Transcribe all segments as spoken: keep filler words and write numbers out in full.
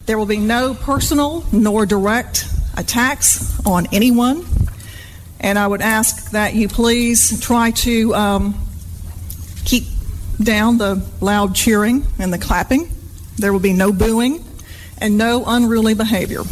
There will be no personal nor direct attacks on anyone. And I would ask that you please try to um, keep down the loud cheering and the clapping. There will be no booing and no unruly behavior.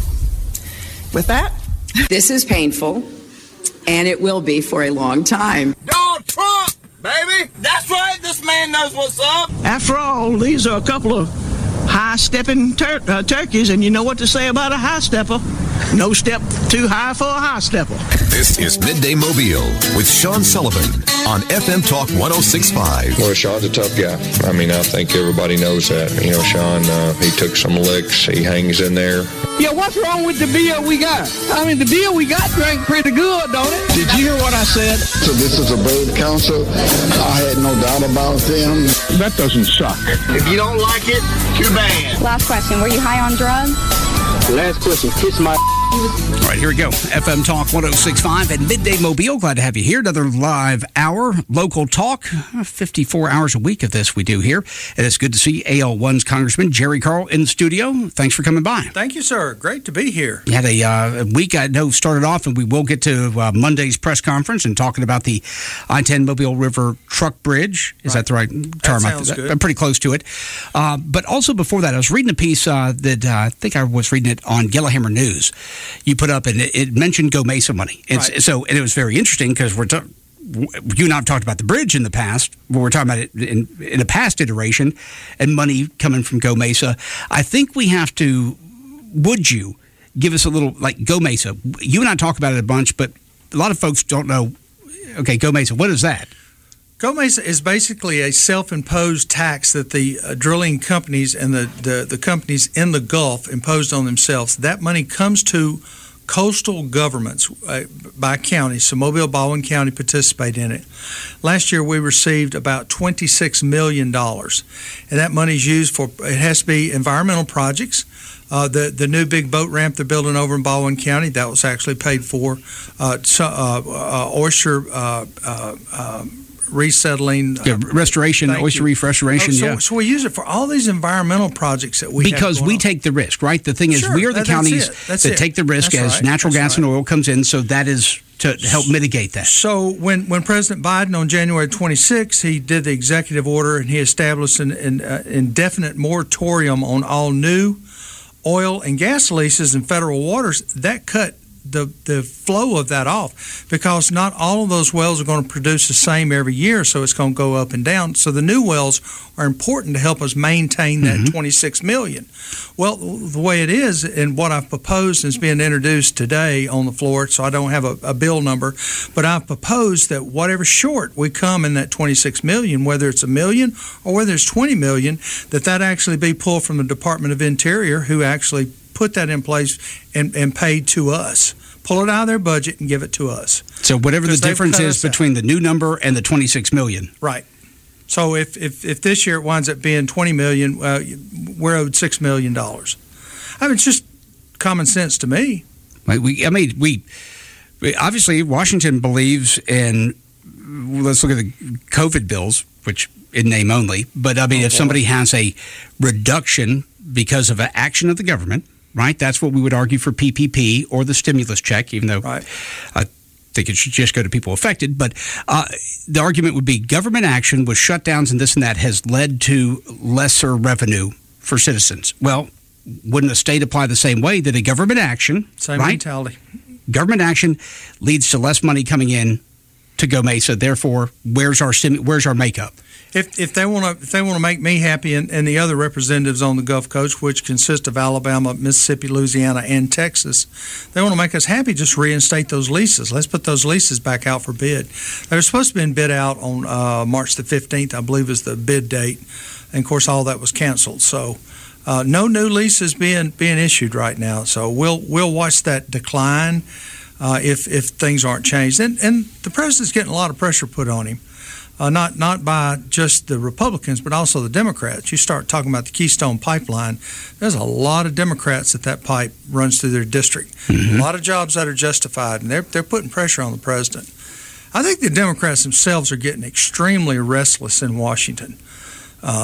With that, this is painful, and it will be for a long time. Donald Trump, baby! That's right, this man knows what's up. After all, these are a couple of high-stepping tur- uh, turkeys, and you know what to say about a high-stepper. No step too high for a high-stepper. This is Midday Mobile with Sean Sullivan on F M Talk one oh six point five. Well, Sean's a tough guy. I mean, I think everybody knows that. You know, Sean, uh, he took some licks. He hangs in there. Yeah, what's wrong with the beer we got? I mean, the beer we got drank pretty good, don't it? Did you hear what I said? So this is a bird council. I had no doubt about them. That doesn't suck. If you don't like it, too bad. Last question. Were you high on drugs? Last question. Kiss my... All right, here we go. F M Talk one oh six point five and Midday Mobile. Glad to have you here. Another live hour, local talk. fifty-four hours a week of this we do here. And it's good to see A L one's Congressman Jerry Carl in the studio. Thanks for coming by. Thank you, sir. Great to be here. You had a uh, week I know started off, and we will get to uh, Monday's press conference and talking about the I ten Mobile River Truck Bridge. Is right. that the right term? That sounds good. I'm pretty close to it. Uh, but also before that, I was reading a piece uh, that uh, I think I was reading it on Yellowhammer News. You put up, and it, it mentioned Go Mesa money. It's, right. So, and it was very interesting because we're ta- you and I have talked about the bridge in the past, but we're talking about it in, in a past iteration, and money coming from Go Mesa. I think we have to. Would you give us a little like Go Mesa? You and I talk about it a bunch, but a lot of folks don't know. Okay, Go Mesa. What is that? Go Mesa is basically a self-imposed tax that the uh, drilling companies and the, the, the companies in the Gulf imposed on themselves. That money comes to coastal governments uh, by county. So Mobile, Baldwin County participate in it. Last year we received about twenty-six million dollars. And that money is used for, it has to be environmental projects. Uh, the the new big boat ramp they're building over in Baldwin County, that was actually paid for. Uh, so, uh, uh, oyster uh, uh, uh, resettling. Yeah, restoration, oyster reef restoration, oh, so, yeah. So we use it for all these environmental projects that we because have Because we on. take the risk, right? The thing is, sure, we are the that, counties that's that's that it. take the risk that's as right. natural that's gas right. and oil comes in, so that is to help mitigate that. So when, when President Biden on January twenty-sixth, he did the executive order and he established an, an uh, indefinite moratorium on all new oil and gas leases in federal waters, that cut the the flow of that off because not all of those wells are going to produce the same every year, so it's going to go up and down. So the new wells are important to help us maintain that mm-hmm. twenty-six million. Well, the way it is, and what I've proposed is being introduced today on the floor, so I don't have a, a bill number, but I've proposed that whatever short we come in that twenty-six million, whether it's a million or whether it's twenty million, that that actually be pulled from the Department of Interior, who actually put that in place and, and paid to us. Pull it out of their budget and give it to us. So whatever the difference is between the new number and the twenty-six million. Right. So if, if, if this year it winds up being twenty million, uh, we're owed six million dollars. I mean, it's just common sense to me. We, I mean, we, we obviously Washington believes in. Let's look at the COVID bills, which in name only. But I mean, oh, if boy. somebody has a reduction because of an action of the government. Right, that's what we would argue for P P P or the stimulus check, even though right. I think it should just go to people affected. But uh, the argument would be government action with shutdowns and this and that has led to lesser revenue for citizens. Well, wouldn't a state apply the same way that a government action, same right? mentality, government action leads to less money coming in to Go Mesa. Therefore, where's our stimu- where's our makeup? If if they want to if they want to make me happy and, and the other representatives on the Gulf Coast, which consist of Alabama, Mississippi, Louisiana, and Texas, they want to make us happy. Just reinstate those leases. Let's put those leases back out for bid. They were supposed to be bid out on uh, March the fifteenth, I believe, is the bid date, and of course all that was canceled. So uh, no new leases being being issued right now. So we'll we'll watch that decline uh, if if things aren't changed. And and the president's getting a lot of pressure put on him. Uh, not not by just the Republicans, but also the Democrats. You start talking about the Keystone Pipeline, there's a lot of Democrats that that pipe runs through their district. Mm-hmm. A lot of jobs that are justified, and they're they're putting pressure on the president. I think the Democrats themselves are getting extremely restless in Washington. Uh,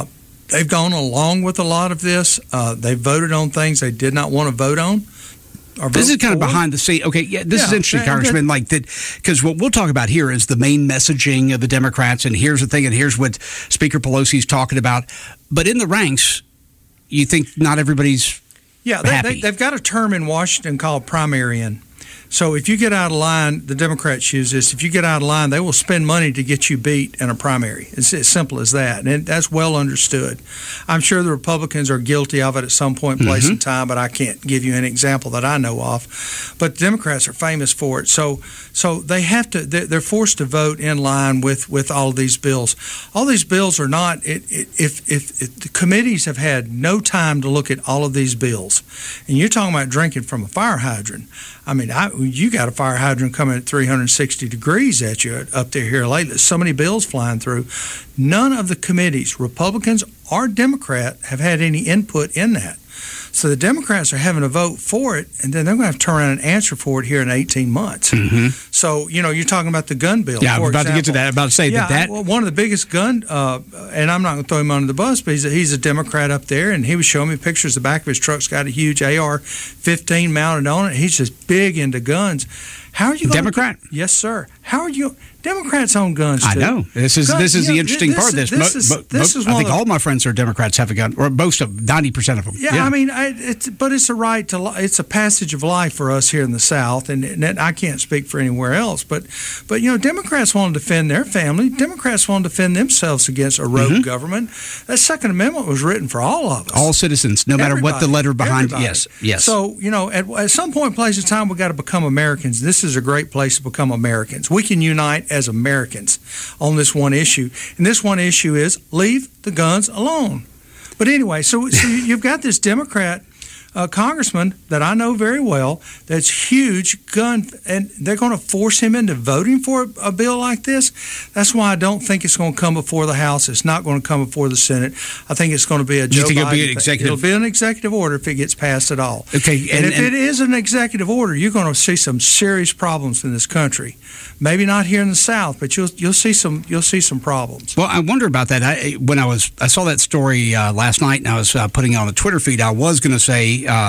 they've gone along with a lot of this. Uh, they voted on things they did not want to vote on. This is kind of behind the scene. Okay, yeah, this yeah, is interesting, that, Congressman. Like that, because what we'll talk about here is the main messaging of the Democrats, and here's the thing, and here's what Speaker Pelosi's talking about. But in the ranks, you think not everybody's yeah, they, happy. They, they've got a term in Washington called primarian. So if you get out of line, the Democrats use this. If you get out of line, they will spend money to get you beat in a primary. It's as simple as that, and that's well understood. I'm sure the Republicans are guilty of it at some point, place, mm-hmm. and time, but I can't give you an example that I know of. But the Democrats are famous for it. So, so they have to. They're forced to vote in line with, with all of these bills. All these bills are not. It, it, if, if if the committees have had no time to look at all of these bills, and you're talking about drinking from a fire hydrant. I mean, I, you got a fire hydrant coming at three hundred sixty degrees at you up there here lately. So many bills flying through. None of the committees, Republicans or Democrat, have had any input in that. So the Democrats are having to vote for it, and then they're going to have to turn around and answer for it here in eighteen months. Mm-hmm. So, you know, you're talking about the gun bill. Yeah, I was about example. to get to that. I'm about to say yeah, that. that well, one of the biggest gun, uh, and I'm not going to throw him under the bus, but he's a, he's a Democrat up there, and he was showing me pictures. The back of his truck's got a huge A R fifteen mounted on it. He's just big into guns. How are you going Democrat? To, yes, sir. How are you? Democrats own guns too. I know. This is Gun, this is the know, interesting this, part of this. This Mo- is, mo- this is I one think of the, all my friends are Democrats have a gun, or most of ninety percent of them. Yeah, yeah. I mean, I, it's but it's a right to. It's a passage of life for us here in the South, and, and I can't speak for anywhere else. But, but you know, Democrats want to defend their family. Democrats want to defend themselves against a rogue mm-hmm. government. That Second Amendment was written for all of us, all citizens, no matter everybody, what the letter behind. Everybody. Yes, yes. So you know, at, at some point, place, and time, we got to become Americans. This is a great place to become Americans. We can unite as Americans on this one issue, and this one issue is leave the guns alone. But anyway, so, so you've got this Democrat uh, congressman that I know very well that's huge gun, and they're going to force him into voting for a, a bill like this. That's why I don't think it's going to come before the House. It's not going to come before the Senate. I think it's going to be a Joe you think Biden it'll be an executive? It'll be an executive order if it gets passed at all. Okay, and, and if and, it is an executive order, you're going to see some serious problems in this country. Maybe not here in the South, but you'll you'll see some you'll see some problems. Well, I wonder about that. I, when I was I saw that story uh, last night, and I was uh, putting it on the Twitter feed. I was going to say uh,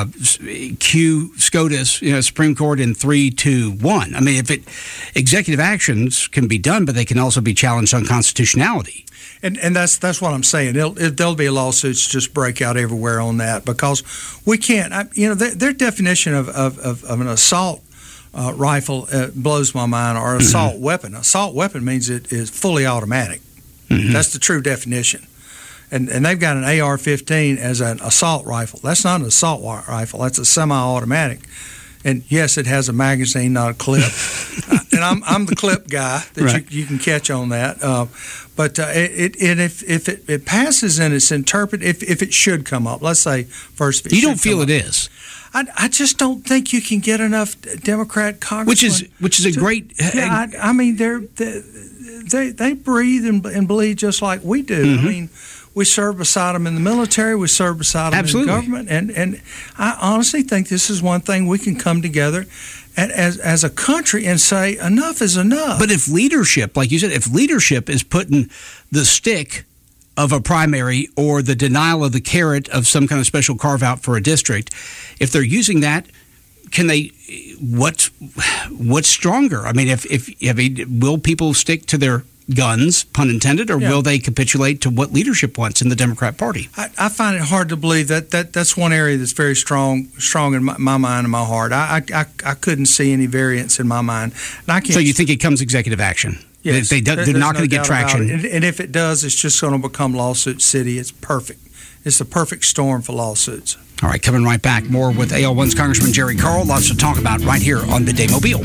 cue SCOTUS, you know, Supreme Court in three, two, one. I mean, if it executive actions can be done, but they can also be challenged on constitutionality. And and that's that's what I'm saying. It'll, it, there'll be lawsuits just break out everywhere on that because we can't. I, you know, their, their definition of, of, of, of an assault uh, rifle uh, blows my mind, or assault mm-hmm. weapon. Assault weapon means it is fully automatic. Mm-hmm. That's the true definition. And and they've got an A R fifteen as an assault rifle. That's not an assault rifle. That's a semi-automatic. And yes, it has a magazine, not a clip. uh, and I'm I'm the clip guy that right. you, you can catch on that. Uh, but uh, it, it and if if it, it passes and it's interpreted, if if it should come up, let's say first, if it you don't feel it up, is. I, I just don't think you can get enough Democrat congressmen. Which is which is a to, great. Yeah, I, I mean they're, they're they they breathe and, and bleed just like we do. Mm-hmm. I mean. We serve beside them in the military. We serve beside them Absolutely. in the government. And and I honestly think this is one thing we can come together and, as as a country and say enough is enough. But if leadership, like you said, if leadership is putting the stick of a primary or the denial of the carrot of some kind of special carve out for a district, if they're using that, can they? What's what's stronger? I mean, if if, if will people stick to their guns, pun intended, or yeah. will they capitulate to what leadership wants in the Democrat Party? I, I find it hard to believe that, that that's one area that's very strong strong in my, my mind and my heart. I, I I couldn't see any variance in my mind. And I can't so you think it comes executive action? Yes. They, they, they're there, not no going to get traction. And, and if it does, it's just going to become lawsuit city. It's perfect. It's the perfect storm for lawsuits. All right, coming right back. More with A L one's Congressman Jerry Carl. Lots to talk about right here on Midday Mobile.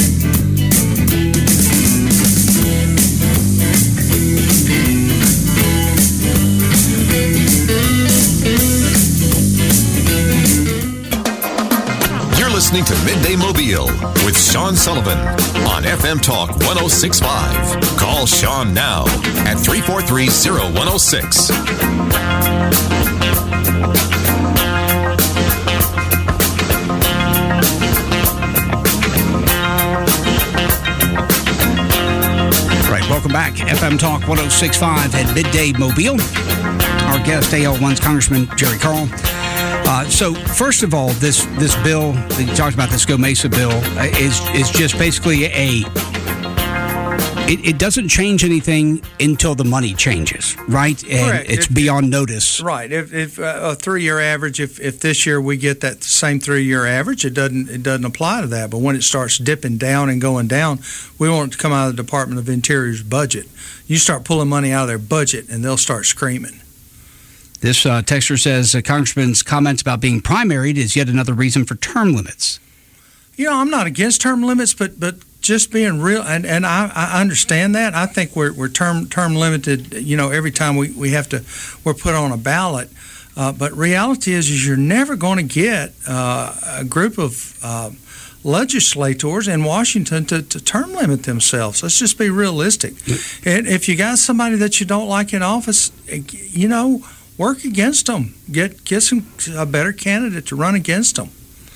Listening to Midday Mobile with Sean Sullivan on F M Talk one oh six point five. Call Sean now at three four three, oh one oh six. Right, welcome back. F M Talk one oh six point five at Midday Mobile. All our guest, A L one's Congressman Jerry Carl. Uh, so, first of all, this this bill that you talked about, this Go Mesa bill, uh, is is just basically a. It, it doesn't change anything until the money changes, right? And Correct. it's if, beyond notice. Right. If, if uh, a three-year average, if, if this year we get that same three-year average, it doesn't it doesn't apply to that. But when it starts dipping down and going down, we want it to come out of the Department of Interior's budget. You start pulling money out of their budget, and they'll start screaming. This uh, texter says, uh, Congressman's comments about being primaried is yet another reason for term limits. You know, I'm not against term limits, but but just being real, and, and I, I understand that. I think we're we're term term limited. You know, every time we, we have to, we're put on a ballot. Uh, but reality is, is you're never going to get uh, a group of uh, legislators in Washington to, to term limit themselves. Let's just be realistic. And if you got somebody that you don't like in office, you know, work against them. Get get some a better candidate to run against them.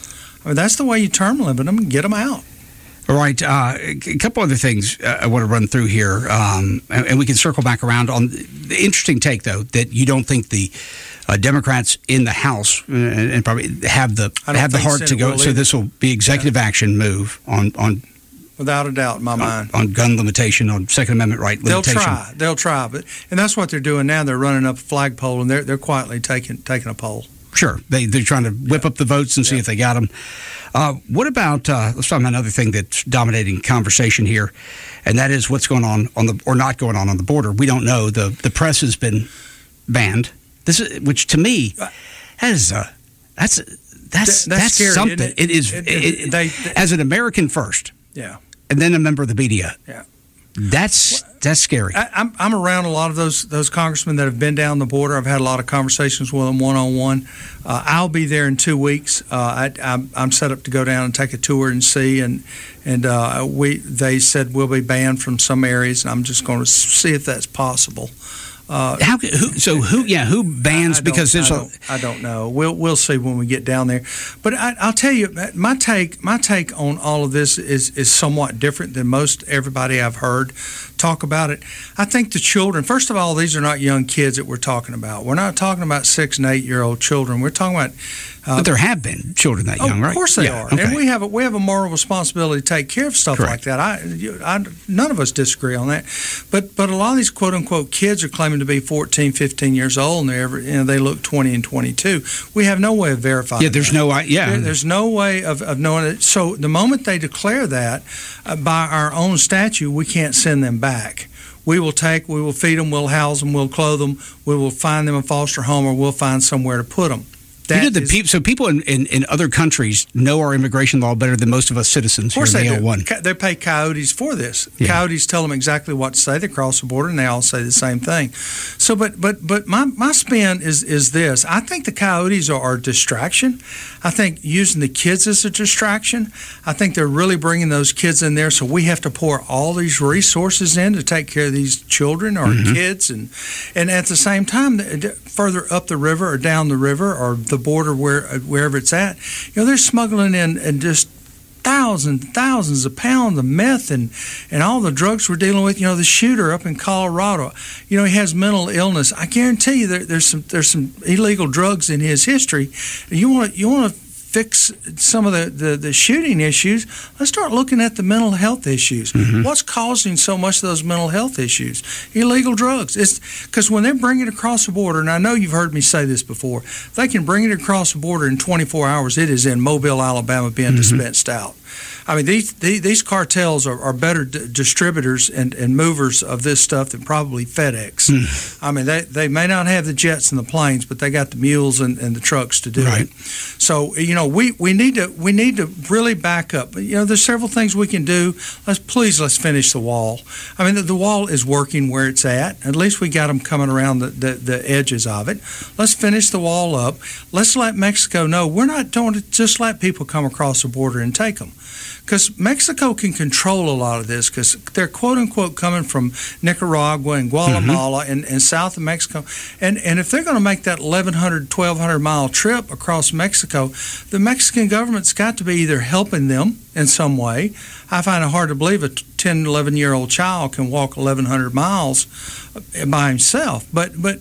I mean, that's the way you term limit them and get them out. All right. Uh, a couple other things I want to run through here, um, and, and we can circle back around on the interesting take, though, that you don't think the uh, Democrats in the House uh, and probably have the have the heart to go. So this will be executive yeah. action move on on. Without a doubt, in my on, mind. On gun limitation, on Second Amendment right limitation. They'll try. They'll try, but and that's what they're doing now. They're running up a flagpole, and they're they're quietly taking taking a poll. Sure, they they're trying to whip yeah. up the votes and see yeah. if they got them. Uh, what about uh, let's talk about another thing that's dominating conversation here, and that is what's going on on the or not going on on the border. We don't know. the The press has been banned. This is, which to me, that is uh, that's that's that's, that's scary, something. It? it is it, it, it, they, they, as an American first. Yeah. And then a member of the media. Yeah. That's that's scary. I, I'm I'm around a lot of those those congressmen that have been down the border. I've had a lot of conversations with them one on one. I'll be there in two weeks. Uh, I, I'm, I'm set up to go down and take a tour and see. And and uh, we they said we'll be banned from some areas, and I'm just going to see if that's possible. Uh, How who, so who yeah who bans I, I because there's I a don't, I don't know. We'll we'll see when we get down there. But I, I'll tell you, my take my take on all of this is is somewhat different than most everybody I've heard talk about it. I think the children. First of all, these are not young kids that we're talking about. We're not talking about six and eight year old children. We're talking about. Uh, but there have been children that oh, young, right? Of course they yeah, are, okay. and we have a, we have a moral responsibility to take care of stuff Correct. like that. I, I, none of us disagree on that, but but a lot of these quote unquote kids are claiming to be fourteen, fifteen years old, and they ever you know they look twenty and twenty-two. We have no way of verifying. Yeah, there's that. no yeah, there, there's no way of, of knowing it. So the moment they declare that, uh, by our own statute, we can't send them back. We will take, we will feed them, we'll house them, we'll clothe them, we will find them a foster home, or we'll find somewhere to put them. You know, the is, pe- so people in, in, in other countries know our immigration law better than most of us citizens. Of course here in they A L one. do. They pay coyotes for this. Yeah. Coyotes tell them exactly what to say. They cross the border, and they all say the same thing. So, but but but my, my spin is is this. I think the coyotes are, are a distraction. I think using the kids is a distraction. I think they're really bringing those kids in there, so we have to pour all these resources in to take care of these children or mm-hmm. kids, and and at the same time, further up the river or down the river or the border where wherever it's at, you know, they're smuggling in and just thousands, thousands of pounds of meth and, and all the drugs we're dealing with. You know, the shooter up in Colorado, you know, he has mental illness. I guarantee you there, there's some there's some illegal drugs in his history. You want you want to fix some of the, the, the shooting issues, let's start looking at the mental health issues. Mm-hmm. What's causing so much of those mental health issues? Illegal drugs. It's because when they're bringing it across the border, and I know you've heard me say this before, they can bring it across the border in twenty-four hours. It is in Mobile, Alabama, being mm-hmm. dispensed out. I mean, these these cartels are, are better d- distributors and, and movers of this stuff than probably FedEx. Mm. I mean, they, they may not have the jets and the planes, but they got the mules and, and the trucks to do right. it. So, you know, we, we need to we need to really back up. You know, there's several things we can do. Let's please let's finish the wall. I mean, the, the wall is working where it's at. At least we got them coming around the, the, the edges of it. Let's finish the wall up. Let's let Mexico know we're not going to just let people come across the border and take them. Because Mexico can control a lot of this because they're quote-unquote coming from Nicaragua and Guatemala mm-hmm. and, and south of Mexico. And and if they're going to make that eleven hundred, twelve hundred mile trip across Mexico, the Mexican government's got to be either helping them in some way. I find it hard to believe a ten, eleven-year-old child can walk eleven hundred miles by himself. But but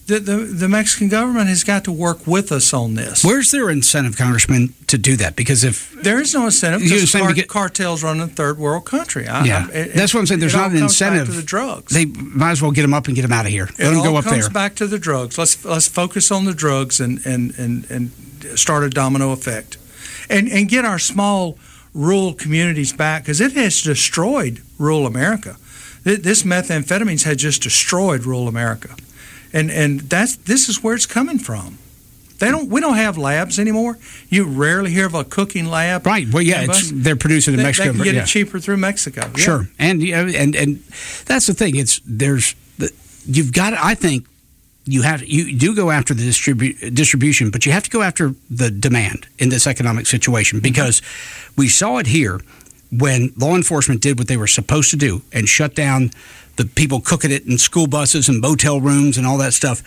The, the the Mexican government has got to work with us on this. Where's their incentive, Congressman, to do that? Because if there is no incentive, because car, get, cartels run in a third world country. I, yeah, I, it, that's what I'm saying. There's it not an incentive. Back to the drugs. They might as well get them up and get them out of here. Let it them all go up comes there. back to the drugs. Let's let's focus on the drugs and and, and, and start a domino effect, and and get our small rural communities back, because it has destroyed rural America. This methamphetamines had just destroyed rural America. And and that's this is where it's coming from. They don't. We don't have labs anymore. You rarely hear of a cooking lab. Right. Well, yeah, it's, they're producing in they, Mexico. They can get yeah. it cheaper through Mexico. Yeah. Sure. And you know, and and that's the thing. It's there's the, you've got. I think you have you do go after the distribu- distribution, but you have to go after the demand in this economic situation, because mm-hmm. we saw it here when law enforcement did what they were supposed to do and shut down the people cooking it in school buses and motel rooms and all that stuff.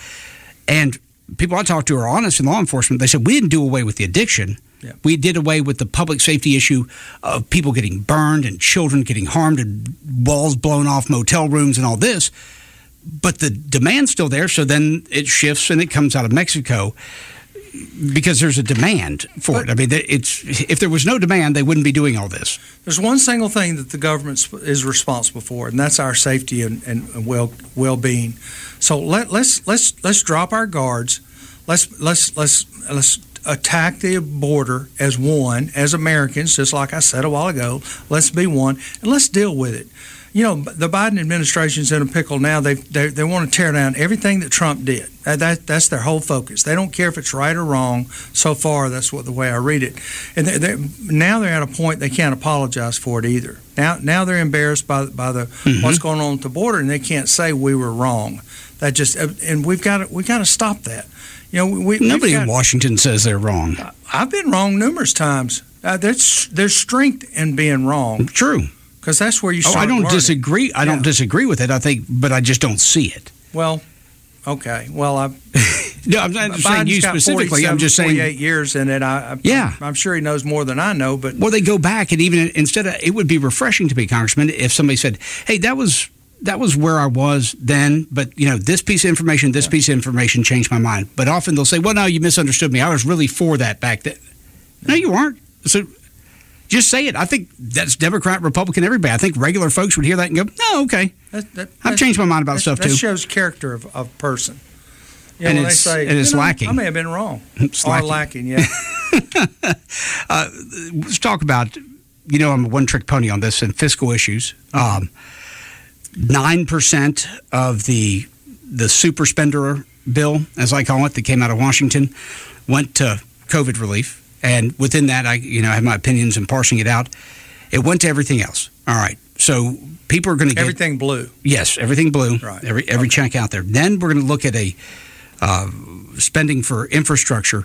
And people I talked to are honest in law enforcement. They said, we didn't do away with the addiction. Yeah. We did away with the public safety issue of people getting burned and children getting harmed and walls blown off motel rooms and all this. But the demand's still there, so then it shifts and it comes out of Mexico because there's a demand for but, it. I mean, it's if there was no demand, they wouldn't be doing all this. There's one single thing that the government is responsible for, and that's our safety and, and well well being. So let, let's let's let's drop our guards. Let's let's let's let's attack the border as one, as Americans, just like I said a while ago. Let's be one, and let's deal with it. You know, the Biden administration's in a pickle now. They they, they want to tear down everything that Trump did. That, that that's their whole focus. They don't care if it's right or wrong. So far, that's what the way I read it. And they're, they're, now they're at a point they can't apologize for it either. Now now they're embarrassed by by the mm-hmm. what's going on at the border, and they can't say we were wrong. That just and we've got to we got to stop that. You know, we, nobody got, in Washington says they're wrong. I've been wrong numerous times. Uh, there's there's strength in being wrong. True. Because that's where you oh, start I don't learning. disagree. I yeah. don't disagree with it. I think, but I just don't see it. Well, okay. Well, I. no, I'm not saying you specifically. I'm just saying forty-eight years in it. I, I, yeah, I'm, I'm sure he knows more than I know. But well, they go back and even instead of it would be refreshing to me, Congressman, if somebody said, "Hey, that was that was where I was then, but you know, this piece of information, this yeah. piece of information changed my mind." But often they'll say, "Well, no, you misunderstood me. I was really for that back then." No, you weren't. So. Just say it. I think that's Democrat, Republican, everybody. I think regular folks would hear that and go, "No, okay, that, that, I've changed my mind about that, stuff that too." That shows character of a person. You know, and, when it's, they say, and it's you know, lacking. I may have been wrong. It's or lacking. lacking, yeah. uh, let's talk about. You know, I'm a one-trick pony on this and fiscal issues. Um, Nine percent of the the super spender bill, as I call it, that came out of Washington, went to COVID relief. And within that, I you know I have my opinions in parsing it out. It went to everything else. All right. So people are going to get everything blue. Yes, everything blue. Right. Every every okay. check out there. Then we're going to look at a uh, spending for infrastructure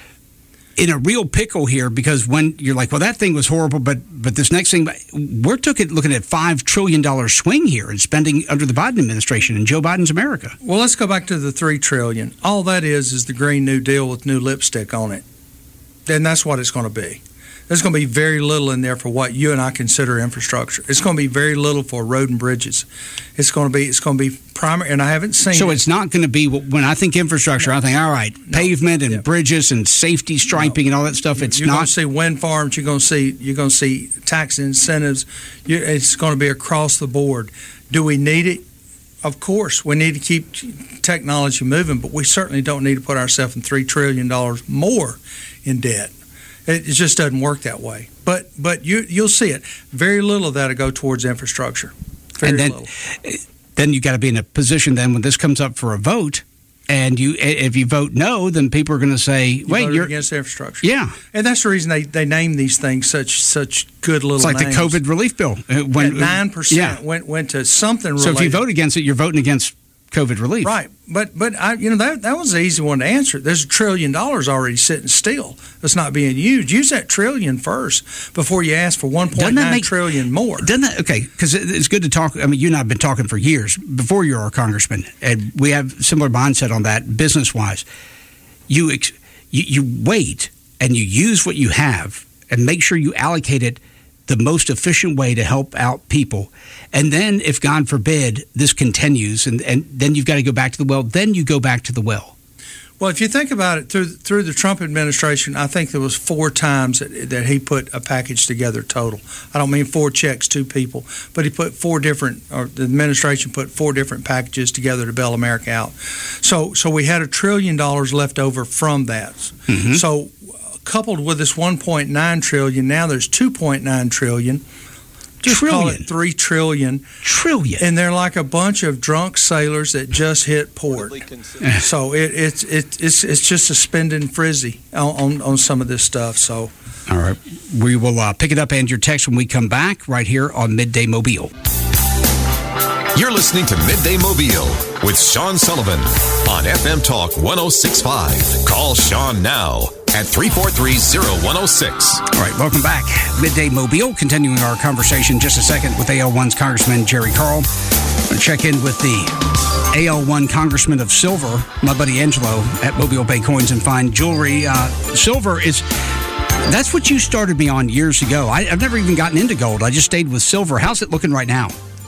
in a real pickle here, because when you're like, well, that thing was horrible, but but this next thing, we're took it looking at five trillion dollar swing here in spending under the Biden administration and Joe Biden's America. Well, let's go back to the three trillion. All that is is the Green New Deal with new lipstick on it. Then that's what it's going to be. There's going to be very little in there for what you and I consider infrastructure. It's going to be very little for road and bridges. It's going to be it's going to be primary, and I haven't seen. So it. It's not going to be when I think infrastructure. No. I think all right, no. pavement and yeah. bridges and safety striping no. and all that stuff. It's you're not. You're going to see wind farms. You're going to see you're going to see tax incentives. You, it's going to be across the board. Do we need it? Of course, we need to keep technology moving, but we certainly don't need to put ourselves in three trillion dollars more in debt. It just doesn't work that way. But but you you'll see it. Very little of that will go towards infrastructure. Very and then, little. Then you got to be in a position then when this comes up for a vote, and you if you vote no, then people are going to say, you "Wait, you're against infrastructure." Yeah, and that's the reason they, they name these things such such good little. It's like names. the COVID relief bill. When nine percent yeah. went went to something. So related. if you vote against it, you're voting against COVID relief. Right. But but I, you know that that was the easy one to answer. There's a trillion dollars already sitting still that's not being used. Use that trillion first before you ask for one point nine trillion more. Doesn't that okay? Because it's good to talk. I mean, you and I have been talking for years before you're our congressman, and we have similar mindset on that business wise. You, you you wait and you use what you have and make sure you allocate it the the most efficient way to help out people. And then if, God forbid, this continues and, and then you've got to go back to the well, then you go back to the well. Well, if you think about it, through through the Trump administration, I think there was four times that, that he put a package together total. I don't mean four checks to people, but he put four different, or the administration put four different packages together to bail America out. So so we had a trillion dollars left over from that. Mm-hmm. So coupled with this one point nine trillion dollars, now there's two point nine trillion dollars. Just trillion. Call it three trillion trillion, and they're like a bunch of drunk sailors that just hit port. So it, it's it, it's it's just a spending frizzy on, on on some of this stuff. So, all right, we will uh, pick it up and your text when we come back right here on Midday Mobile. You're listening to Midday Mobile with Sean Sullivan on F M Talk one oh six point five. Call Sean now at three four three, oh one oh six. All right, welcome back. Midday Mobile, continuing our conversation just a second with A L one's Congressman Jerry Carl. I'm going to check in with the A L one Congressman of Silver, my buddy Angelo at Mobile Bay Coins and Fine Jewelry. Uh, silver is, that's what you started me on years ago. I, I've never even gotten into gold. I just stayed with silver. How's it looking right now?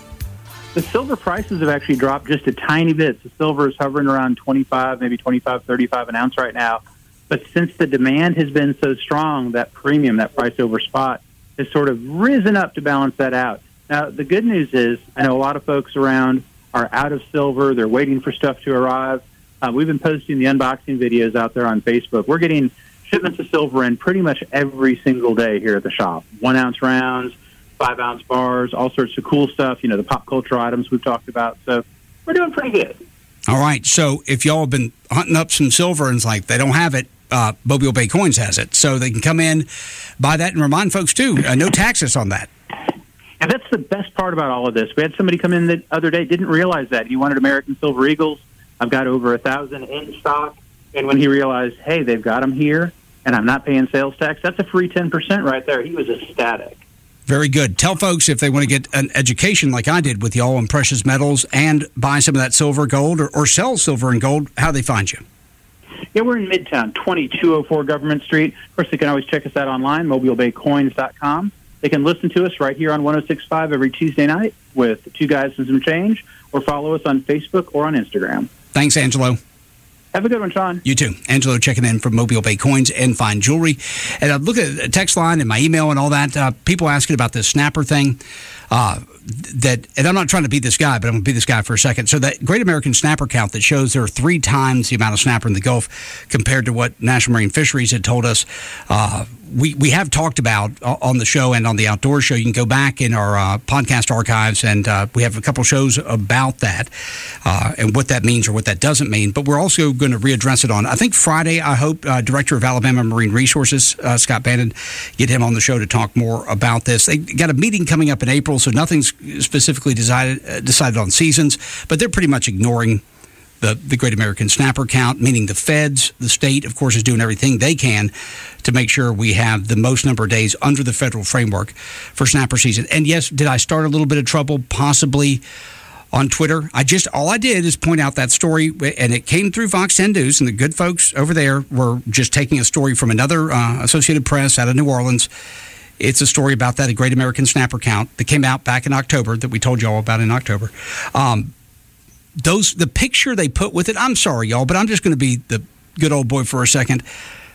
The silver prices have actually dropped just a tiny bit. So silver is hovering around twenty-five, maybe twenty-five, thirty-five an ounce right now. But since the demand has been so strong, that premium, that price over spot, has sort of risen up to balance that out. Now, the good news is, I know a lot of folks around are out of silver. They're waiting for stuff to arrive. Uh, we've been posting the unboxing videos out there on Facebook. We're getting shipments of silver in pretty much every single day here at the shop. One-ounce rounds, five-ounce bars, all sorts of cool stuff, you know, the pop culture items we've talked about. So we're doing pretty good. All right. So if y'all have been hunting up some silver and it's like they don't have it, uh, Mobile Bay Coins has it. So they can come in, buy that, and remind folks, too, uh, no taxes on that. And that's the best part about all of this. We had somebody come in the other day, didn't realize that. He wanted American Silver Eagles. I've got over a thousand in stock. And when he realized, hey, they've got them here, and I'm not paying sales tax, that's a free ten percent right there. He was ecstatic. Very good. Tell folks if they want to get an education like I did with y'all on precious metals and buy some of that silver, gold, or, or sell silver and gold, how they find you. Yeah, we're in Midtown, twenty-two oh four Government Street. Of course, they can always check us out online, mobile bay coins dot com. They can listen to us right here on one oh six point five every Tuesday night with Two Guys and Some Change, or follow us on Facebook or on Instagram. Thanks, Angelo. Have a good one, Sean. You too. Angelo checking in from Mobile Bay Coins and Fine Jewelry. And I look at the text line and my email and all that. Uh, people asking about this snapper thing. Uh, that, and I'm not trying to be this guy, but I'm going to be this guy for a second. So that Great American Snapper count that shows there are three times the amount of snapper in the Gulf compared to what National Marine Fisheries had told us. Uh, we, we have talked about on the show and on the Outdoor Show. You can go back in our uh, podcast archives, and uh, we have a couple shows about that uh, and what that means or what that doesn't mean. But we're also going to readdress it on, I think, Friday. I hope uh, Director of Alabama Marine Resources, uh, Scott Bannon, get him on the show to talk more about this. They got a meeting coming up in April, so nothing's specifically decided uh, decided on seasons, but they're pretty much ignoring the, the Great American Snapper count, meaning the feds, the state, of course, is doing everything they can to make sure we have the most number of days under the federal framework for snapper season. And yes, did I start a little bit of trouble? Possibly on Twitter. I just, all I did is point out that story, and it came through Fox ten News, and the good folks over there were just taking a story from another uh, Associated Press out of New Orleans. It's a story about that, a Great American Snapper count that came out back in October that we told you all about in October. Um, those the picture they put with it, I'm sorry, y'all, but I'm just going to be the good old boy for a second.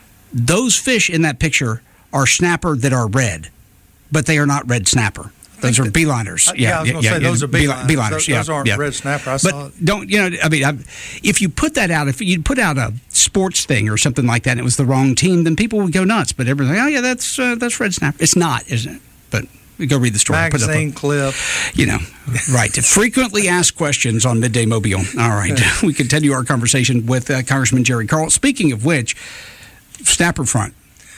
Those fish in that picture are snapper that are red, but they are not red snapper. Those are beeliners. Uh, yeah, yeah, I was going to yeah, say, yeah, those are beeliners. beeliners those, yeah, those aren't yeah. red snapper. I but saw it. Don't, you know, I mean, I, if you put that out, if you put out a sports thing or something like that and it was the wrong team, then people would go nuts. But everybody's like, oh, yeah, that's, uh, that's red snapper. It's not, isn't it? But we go read the story. Magazine put it up clip. You know, right. Frequently asked questions on Midday Mobile. All right. We continue our conversation with uh, Congressman Jerry Carl. Speaking of which, snapper front.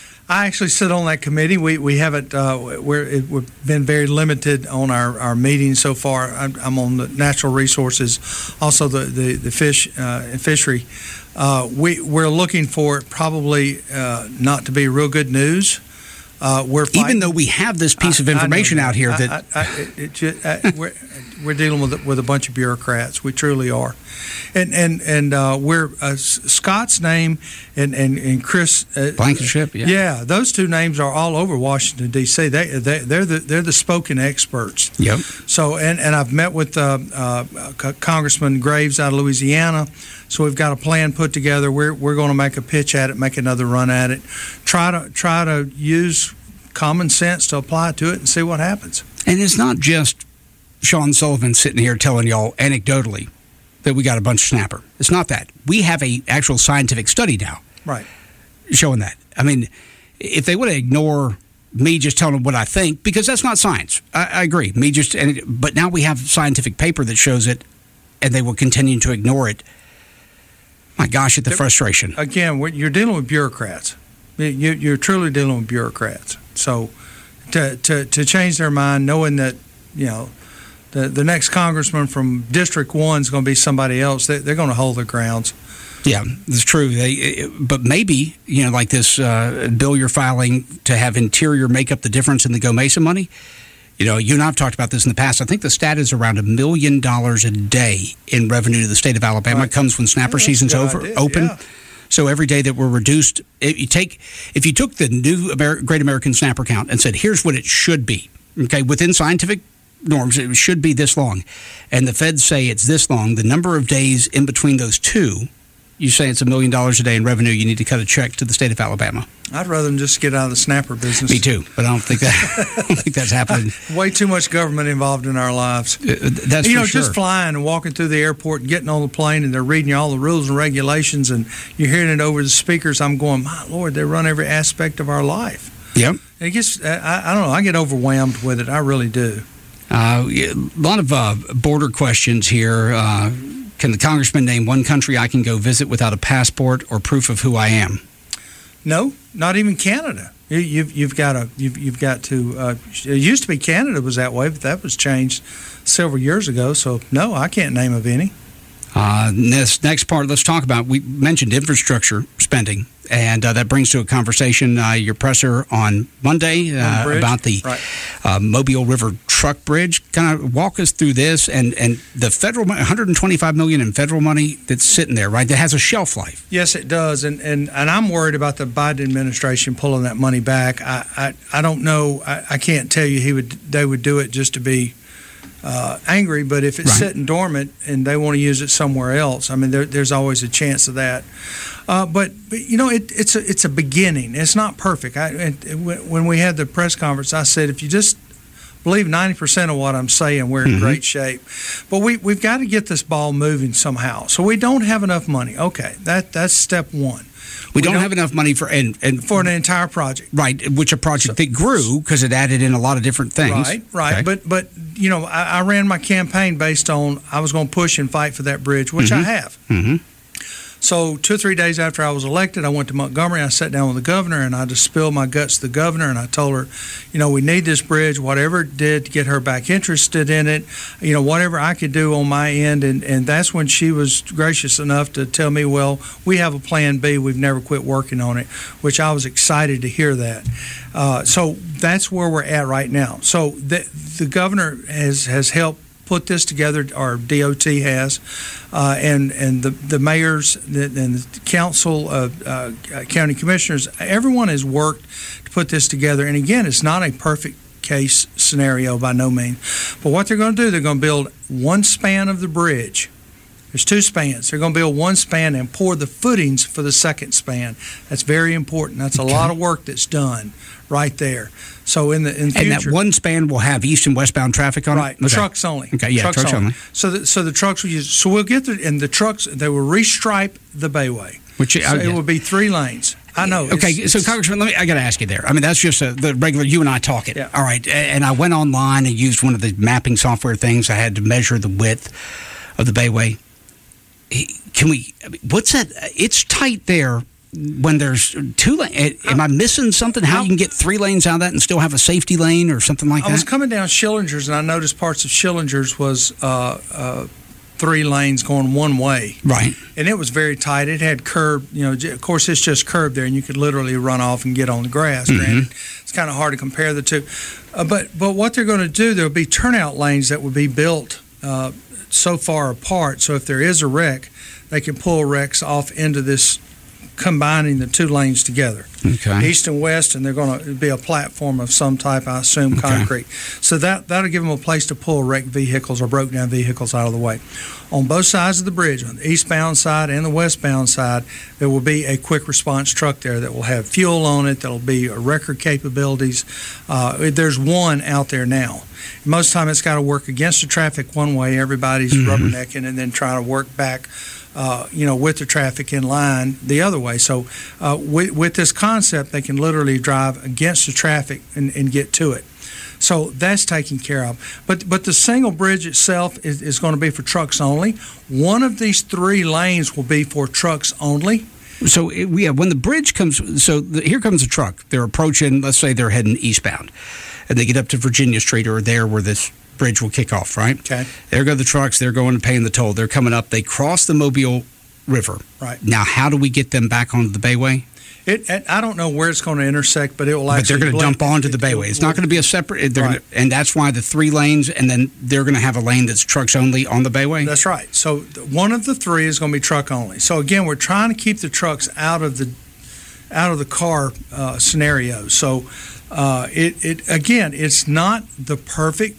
I actually sit on that committee. We we haven't uh, we're it, we've been very limited on our, our meetings so far. I'm, I'm on the natural resources, also the the, the fish uh, fishery. Uh, we we're looking for it probably uh, not to be real good news Uh, we're fighting. Even though we have this piece I, of information out here I, that I, I, it, it, I, we're, we're dealing with with a bunch of bureaucrats. We truly are, and and and uh, we're uh, Scott's name and and and Chris uh, Blankenship. Yeah. yeah, those two names are all over Washington D C. They they they're the they're the spoken experts. Yep. So and and I've met with uh, uh, Congressman Graves out of Louisiana. So we've got a plan put together. We're we're going to make a pitch at it, make another run at it, try to try to use common sense to apply to it and see what happens. And it's not just Sean Sullivan sitting here telling y'all anecdotally that we got a bunch of snapper. It's not that. We have a actual scientific study now, right, showing that. I mean, if they would ignore me just telling them what I think, because that's not science. I, I agree. Me just, and, but now we have scientific paper that shows it, and they will continue to ignore it. My gosh, at the frustration. Again, you're dealing with bureaucrats. You're truly dealing with bureaucrats. So to, to, to change their mind, knowing that, you know, the, the next congressman from District one is going to be somebody else, they, they're going to hold their grounds. Yeah, it's true. They, but maybe, you know, like this uh, bill you're filing to have Interior make up the difference in the Go Mesa money. You know, you and I have talked about this in the past. I think the stat is around a million dollars a day in revenue to the state of Alabama. Right. It comes when snapper yeah, season's over, idea. open. Yeah. So every day that we're reduced, if you take, if you took the new Amer- Great American Snapper count and said, here's what it should be, okay, within scientific norms, it should be this long, and the feds say it's this long, the number of days in between those two, you say it's a million dollars a day in revenue, you need to cut a check to the state of Alabama. I'd rather them just get out of the snapper business. Me too, but I don't think that I don't think that's happening. Way too much government involved in our lives. Uh, that's you know, for sure. Just flying and walking through the airport and getting on the plane, and they're reading you all the rules and regulations, and you're hearing it over the speakers. I'm going, my Lord, they run every aspect of our life. Yep. It gets, I, I don't know, I get overwhelmed with it. I really do. Uh, a lot of uh, border questions here. Uh, can the congressman name one country I can go visit without a passport or proof of who I am? No, not even Canada. You, you've you've got to you've you've got to. Uh, it used to be Canada was that way, but that was changed several years ago. So no, I can't name of any. Uh, this next part, let's talk about. We mentioned infrastructure spending, and uh, that brings to a conversation uh, your presser on Monday uh, on about the right. uh, Mobile River Truck Bridge. Kind of walk us through this and, and the federal one hundred twenty-five million dollars in federal money that's sitting there, right? That has a shelf life. Yes, it does, and and, and I'm worried about the Biden administration pulling that money back. I I, I don't know. I, I can't tell you he would they would do it just to be. Uh, angry, but if it's right. sitting dormant and they want to use it somewhere else, I mean, there, there's always a chance of that. Uh, but, but you know, it, it's a it's a beginning. It's not perfect. I, it, when we had the press conference, I said, if you just believe ninety percent of what I'm saying, we're in mm-hmm. great shape. But we we've got to get this ball moving somehow. So we don't have enough money. Okay, that that's step one. We, we don't, don't have enough money for and, and for an entire project, right? Which a project so, that grew because it added in a lot of different things, right? Right. Okay. But but you know, I, I ran my campaign based on I was going to push and fight for that bridge, which mm-hmm. I have. Mm-hmm. So two or three days after I was elected, I went to Montgomery. I sat down with the governor, and I just spilled my guts to the governor, and I told her, you know, we need this bridge, whatever it did to get her back interested in it, you know, whatever I could do on my end. And, and that's when she was gracious enough to tell me, well, we have a plan B. We've never quit working on it, which I was excited to hear that. Uh, so that's where we're at right now. So the, the governor has, has helped put this together, our D O T has, uh, and and the the mayors and the council, uh, uh, county commissioners, everyone has worked to put this together. And again, it's not a perfect case scenario by no means, but what they're going to do, they're going to build one span of the bridge. There's two spans. They're going to build one span and pour the footings for the second span. That's very important. That's a okay. lot of work that's done right there. So in the in the and future, that one span will have east and westbound traffic on right. it. Right, okay. Trucks only. Okay, yeah, trucks, trucks only. only. So the, so the trucks will use. So we'll get the and the trucks. They will restripe the Bayway, which so it will be three lanes. I know. Okay, it's, so it's, Congressman, let me. I got to ask you there. I mean, that's just a, the regular you and I talking. Yeah. All right, and I went online and used one of the mapping software things. I had to measure the width of the Bayway. Can we? What's that? It's tight there. When there's two lanes, am I missing something? How you can get three lanes out of that and still have a safety lane or something like that? I was coming down Schillinger's and I noticed parts of Schillinger's was uh, uh, three lanes going one way. Right. And it was very tight. It had curb, you know, of course, it's just curb there, and you could literally run off and get on the grass. Mm-hmm. Granted, it's kind of hard to compare the two. Uh, but, but what they're going to do, there will be turnout lanes that will be built uh, so far apart. So if there is a wreck, they can pull wrecks off into this, combining the two lanes together, okay. east and west, and they're going to be a platform of some type, I assume, Okay. concrete. So that, that'll give them a place to pull wrecked vehicles or broke down vehicles out of the way. On both sides of the bridge, on the eastbound side and the westbound side, there will be a quick response truck there that will have fuel on it, that will be record capabilities. Uh, there's one out there now. Most of the time it's got to work against the traffic one way, everybody's mm-hmm. rubbernecking, and then trying to work back Uh, you know, with the traffic in line the other way. So uh, with, with this concept, they can literally drive against the traffic and, and get to it. So that's taken care of. But but the single bridge itself is, is going to be for trucks only. One of these three lanes will be for trucks only. So it, yeah, when the bridge comes, so the, here comes a truck. They're approaching, let's say they're heading eastbound, and they get up to Virginia Street or there where this bridge will kick off, right? Okay. There go the trucks. They're going and paying the toll. They're coming up. They cross the Mobile River. Right. Now, how do we get them back onto the Bayway? It, it, I don't know where it's going to intersect, but it will But actually. they're going to dump onto the Bayway. It's not going to be a separate. They're Right. gonna, and that's why the three lanes, and then they're going to have a lane that's trucks only on the Bayway. That's right. So th- one of the three is going to be truck only. So again, we're trying to keep the trucks out of the out of the car uh, scenario. So uh, it it again, it's not the perfect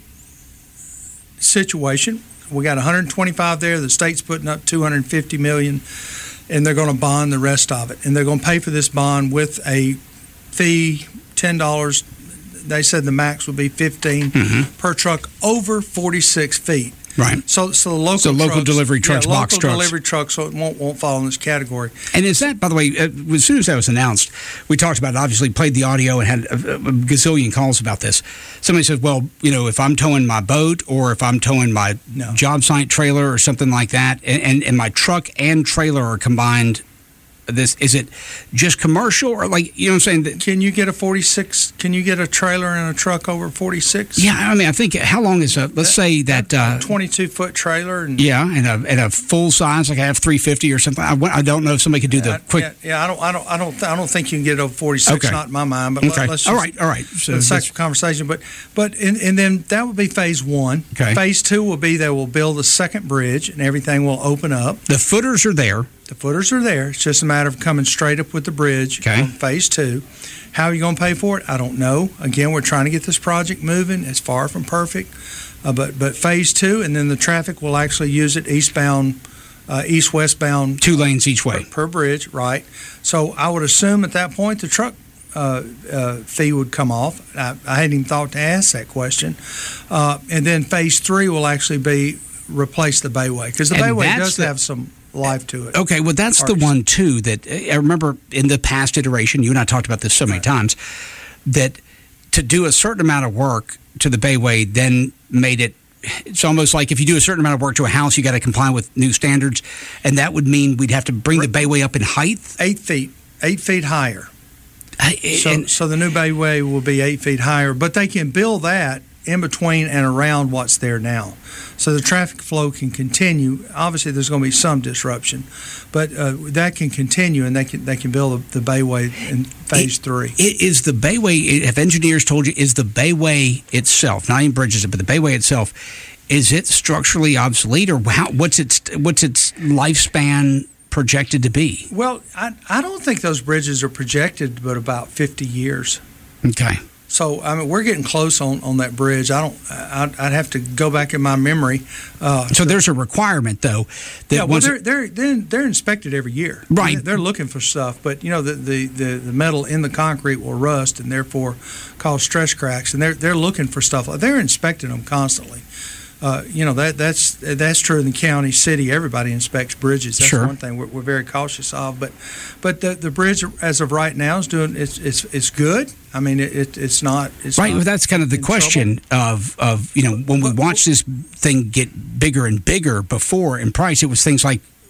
situation. We got one hundred twenty-five there. The state's putting up two hundred fifty million, and they're going to bond the rest of it. And they're going to pay for this bond with a fee, ten dollars. They said the max would be fifteen mm-hmm. per truck over forty-six feet. Right. So, so the local so local trucks, delivery trucks, yeah, box local trucks, delivery trucks, so it won't won't fall in this category. And is that, by the way, uh, as soon as that was announced, we talked about it. Obviously, played the audio and had a, a gazillion calls about this. Somebody says, "Well, you know, if I'm towing my boat or if I'm towing my no. job site trailer or something like that, and, and, and my truck and trailer are combined." This is it just commercial or like you know what I'm saying? Can you get a forty-six? Can you get a trailer and a truck over forty-six? Yeah, I mean, I think how long is a let's that, say that uh, twenty-two foot trailer? And, yeah, and a and a full size like a F three fifty or something. I, I don't know if somebody could do yeah, the quick. Yeah, yeah, I don't, I don't, I don't, I don't think you can get over forty-six. Okay. Not in my mind, but okay. let's just, all right, all right. So let's take conversation, but but and, and then that would be phase one. Okay. Phase two will be they will build a second bridge and everything will open up. The footers are there. The footers are there. It's just a matter of coming straight up with the bridge okay. on phase two. How are you going to pay for it? I don't know. Again, we're trying to get this project moving. It's far from perfect. Uh, but but phase two, and then the traffic will actually use it eastbound, uh, east-westbound. Two lanes each way. Per, per bridge, right. So I would assume at that point the truck uh, uh, fee would come off. I, I hadn't even thought to ask that question. Uh, and then phase three will actually be replace the Bayway, because the and Bayway does the- have some life to it. Okay, well, that's Parks. the one, too, that I remember in the past iteration, you and I talked about this so many right. times, that to do a certain amount of work to the Bayway then made it, it's almost like if you do a certain amount of work to a house, you got to comply with new standards, and that would mean we'd have to bring the Bayway up in height? Eight feet, eight feet higher. I, so, and, so the new Bayway will be eight feet higher, but they can build that in between and around what's there now. So the traffic flow can continue. Obviously, there's going to be some disruption, but uh, that can continue, and they can they can build the, the Bayway in phase it, three. It is the Bayway, have engineers told you, is the Bayway itself, not even bridges, but the Bayway itself, is it structurally obsolete, or how, what's its what's its lifespan projected to be? Well, I, I don't think those bridges are projected but about fifty years. Okay. So, I mean, we're getting close on, on that bridge. I don't. I'd, I'd have to go back in my memory. Uh, so there's a requirement, though. That yeah, well, they're, they're they're they're inspected every year. Right. They're looking for stuff, but you know, the, the, the, the metal in the concrete will rust and therefore cause stress cracks. And they're they're looking for stuff. They're inspecting them constantly. Uh, you know that that's that's true in the county, city. Everybody inspects bridges. That's sure. one thing we're, we're very cautious of. But but the, the bridge as of right now is doing it's it's, it's good. I mean it, it it's not it's right. Not well, that's kind of the question trouble. of of you know when we watched this thing get bigger and bigger before in price, it was things like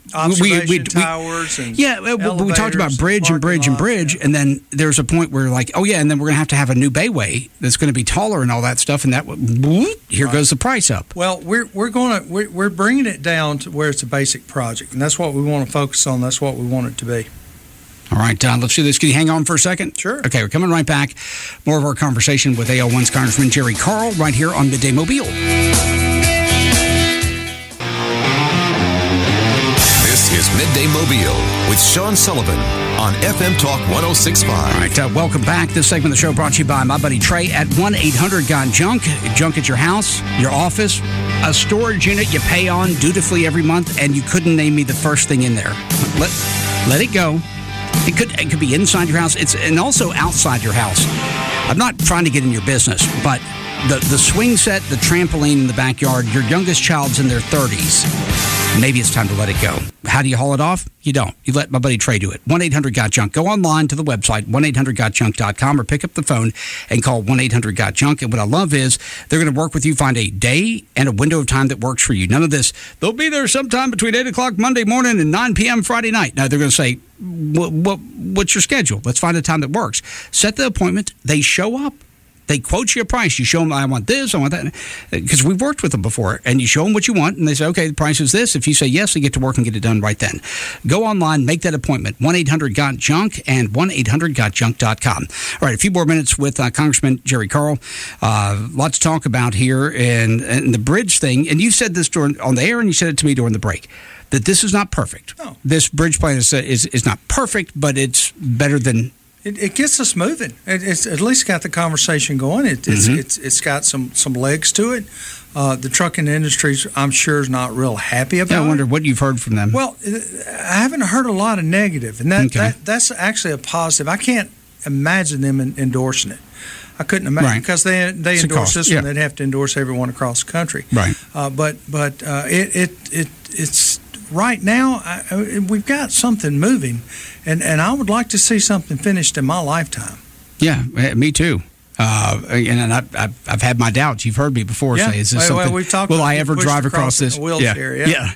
Observation we, we, towers and yeah, well, we talked about bridge and bridge and bridge, yeah. and then there's a point where like, oh yeah, and then we're going to have to have a new bayway that's going to be taller and all that stuff, and that here right. goes the price up. Well, we're we're going to we're, we're bringing it down to where it's a basic project, and that's what we want to focus on. That's what we want it to be. All right, uh, let's do this. Can you hang on for a second? Sure. Okay, we're coming right back. More of our conversation with A L one's Congressman Jerry Carl right here on Midday Mobile. This is Midday Mobile with Sean Sullivan on F M Talk one oh six point five. All right, uh, welcome back. This segment of the show brought to you by my buddy Trey at one eight hundred got junk. Junk at your house, your office, a storage unit you pay on dutifully every month, and you couldn't name me the first thing in there. Let, let it go. It could it could be inside your house. It's and also outside your house. I'm not trying to get in your business, but the, the swing set, the trampoline in the backyard, your youngest child's in their thirties. Maybe it's time to let it go. How do you haul it off? You don't. You let my buddy Trey do it. one eight hundred got junk. Go online to the website, one eight hundred got junk dot com, or pick up the phone and call one eight hundred got junk. And what I love is they're going to work with you, find a day and a window of time that works for you. None of this, they'll be there sometime between eight o'clock Monday morning and nine p.m. Friday night. No, they're going to say, what, what, what's your schedule? Let's find a time that works. Set the appointment. They show up. They quote you a price. You show them, I want this, I want that. Because we've worked with them before. And you show them what you want, and they say, okay, the price is this. If you say yes, they get to work and get it done right then. Go online, make that appointment. one eight hundred got junk and one eight hundred got junk dot com. All right, a few more minutes with uh, Congressman Jerry Carl. Uh, lots to talk about here. And, and the bridge thing, and you said this during, on the air, and you said it to me during the break, that this is not perfect. No. This bridge plan is, is, is not perfect, but it's better than... It, it gets us moving. It, it's at least got the conversation going. It, it's, mm-hmm. it's it's got some, some legs to it. Uh, the trucking industry, I'm sure, is not real happy about it. Yeah, I wonder what you've heard from them. Well, I haven't heard a lot of negative, and that, okay. that that's actually a positive. I can't imagine them in, endorsing it. I couldn't imagine right. because they they it's endorse this yeah. one, they'd have to endorse everyone across the country. Right. Uh, but but uh, it, it it it's. Right now, I, we've got something moving, and, and I would like to see something finished in my lifetime. Yeah, me too. Uh, and and I, I've, I've had my doubts. You've heard me before yeah. say, "Is this well, something? Well, we've talked will about I ever drive across, across this wheelchair?" Yeah. Yeah. yeah.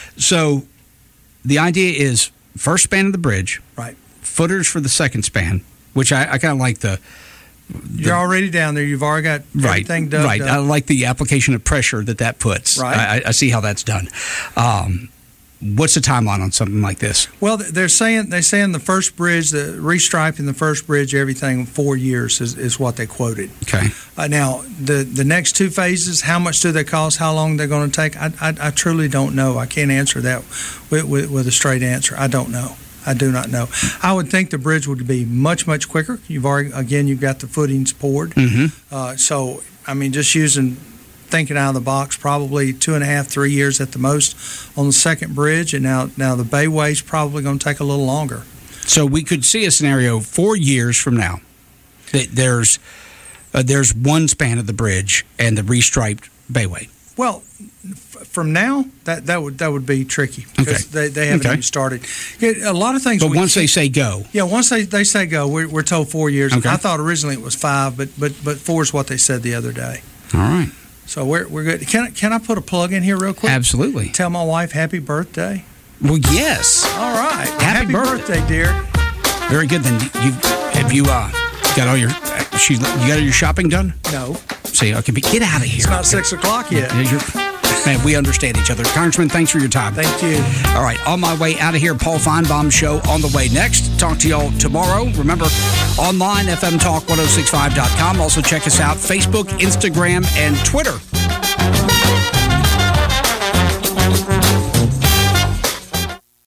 So, the idea is first span of the bridge, right? Footers for the second span, which I, I kind of like the. The, You're already down there. You've already got everything right, done. Right. Up. I like the application of pressure that that puts. Right. I, I see how that's done. Um, What's the timeline on something like this? Well, they're saying they saying the first bridge, the restriping the first bridge, everything four years is, is what they quoted. Okay. Uh, now the the next two phases, how much do they cost? How long they're going to take? I, I I truly don't know. I can't answer that with, with with a straight answer. I don't know. I do not know. I would think the bridge would be much much quicker. You've already again you've got the footings poured. Mm-hmm. Uh, so I mean, just using. Thinking out of the box, probably two and a half, three years at the most on the second bridge, and now now the bayway's probably going to take a little longer. So we could see a scenario four years from now that there's uh, there's one span of the bridge and the restriped bayway. Well, f- from now that, that would that would be tricky because okay. they, they haven't okay. even started. A lot of things. But once they say go, yeah, once they, they say go, we're, we're told four years. Okay. I thought originally it was five, but but but four is what they said the other day. All right. So we're we're good. Can I, can I put a plug in here real quick? Absolutely. Tell my wife happy birthday. Well, yes. All right. Happy, happy birthday. birthday, dear. Very good. Then you have you uh, got all your she you got all your shopping done? No. See, okay, but get out of here. It's not six o'clock yet. Yeah, you're, man, we understand each other. Congressman, thanks for your time. Thank you. All right, on my way out of here, Paul Feinbaum Show on the way next. Talk to y'all tomorrow. Remember, online, F M Talk ten sixty-five dot com. Also check us out, Facebook, Instagram, and Twitter.